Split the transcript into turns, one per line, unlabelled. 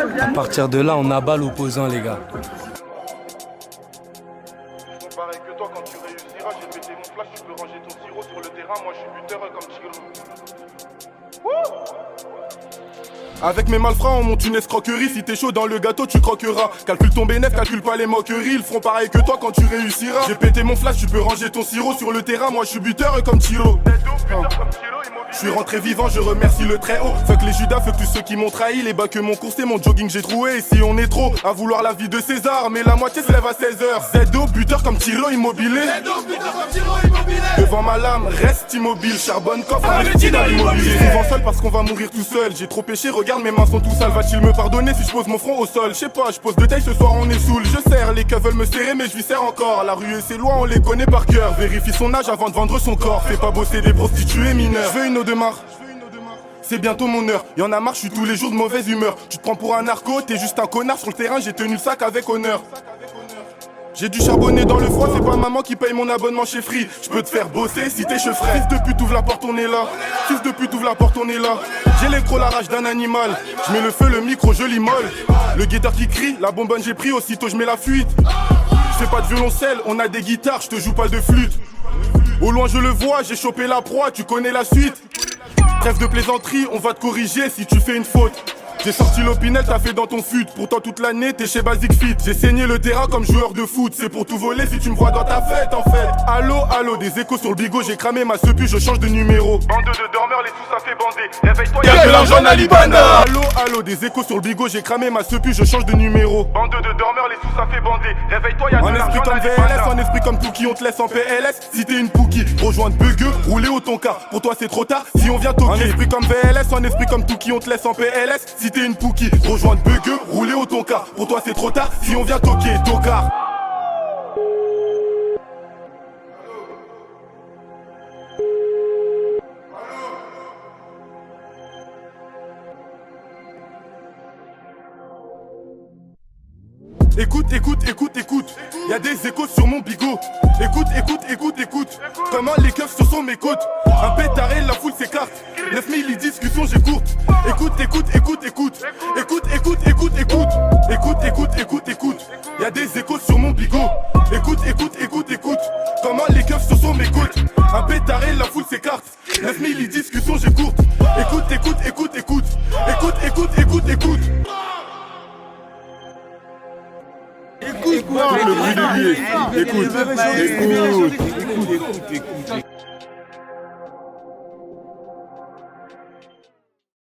À partir de là, on abat l'opposant, les gars.
Pareil que toi, quand tu réussiras, j'ai pété mon flash, tu peux ranger ton sirop sur le terrain, moi je suis buteur comme Chiro. Avec mes malfrats, on monte une escroquerie. Si t'es chaud dans le gâteau, tu croqueras. Calcule ton bénéfice, calcule pas les moqueries. Ils feront pareil que toi quand tu réussiras. J'ai pété mon flash, tu peux ranger ton sirop sur le terrain. Moi je suis buteur comme Chiro. Je suis rentré vivant, je remercie le très haut. Fuck les Judas, fuck tous ceux qui m'ont trahi. Les bas que mon cours, c'est mon jogging, j'ai troué. Et si on est trop à vouloir la vie de César, mais la moitié se lève à 16h. Zedo, buteur comme Chiro immobilier. Devant ma lame, reste immobile. Charbonne, coffre, investi dans l'immobilier. Souvent seul parce qu'on va mourir tout seul. J'ai trop péché, regarde mes mains sont tout sales. Va-t-il me pardonner si je pose mon front au sol? Je sais pas, je pose de taille ce soir, on est saoul. Je serre, les keufs veulent me serrer, mais je lui serre encore. La rue et ses lois, on les connaît par cœur. Vérifie son âge avant de vendre son corps. Fais pas bosser des prostituées mineures. Je veux une eau de marre. C'est bientôt mon heure, y'en a marre, je suis tous les jours de mauvaise humeur. Tu te prends pour un narco, t'es juste un connard. Sur le terrain, j'ai tenu le sac avec honneur. J'ai du charbonner dans le froid, c'est pas maman qui paye mon abonnement chez Free. Je peux te faire bosser si t'es chevreau. Fils de pute, ouvre la porte, on est là. Fils de pute, ouvre la porte, on est là. J'ai l'écro, la rage d'un animal. Je mets le feu, le micro, je l'immole. Le guetteur qui crie, la bonbonne j'ai pris, aussitôt je mets la fuite. Je fais pas de violoncelle, on a des guitares, je te joue pas de flûte. Au loin je le vois, j'ai chopé la proie, tu connais la suite. Trêve de plaisanterie, on va te corriger si tu fais une faute. J'ai sorti l'opinel, t'as fait dans ton fut. Pourtant toute l'année t'es chez Basic Fit. J'ai saigné le terrain comme joueur de foot. C'est pour tout voler si tu me vois dans ta fête en fait. Allô, allô, des échos sur le bigot. J'ai cramé ma sepu, je change de numéro. Bande de dormeurs, les sous ça fait bander. Réveille-toi, y'a de l'argent à Libana. Allô, allô, des échos sur le bigot. J'ai cramé ma sepu, je change de numéro. Bande de dormeurs, les sous ça fait bander. Réveille-toi, y'a de l'argent à Libana. En esprit comme VLS, en esprit comme Pouki, on te laisse en PLS. Si t'es une Pouki, rejoindre Bugueux, rouler au tonka. Pour toi c'est trop tard, si on vient toquer. En esprit comme VLS, en esprit comme Pouki, on te laisse en PLS. Si t'es une Pouki, rejoindre Bugueux, rouler au tonka. Pour toi c'est trop tard, si on vient toquer, tocard. Écoute, écoute, écoute, écoute. Y'a des échos sur mon bigot. Écoute, écoute, écoute, écoute. Comment les keufs se sont mes côtes. Un pétaré, la foule s'écarte. 9000 les discussions, j'écoute. Écoute, écoute, écoute, écoute. Écoute, écoute, écoute, écoute. Écoute, écoute, écoute, écoute. Y'a des échos sur mon bigot. Écoute, écoute, écoute, écoute. Comment les keufs se sont mes côtes. Un pétaré, la foule s'écarte. 9000 les discussions, j'écoute. Écoute, écoute, écoute, écoute. Écoute, écoute, écoute, écoute.
Écoute le bruit de lui. Écoute.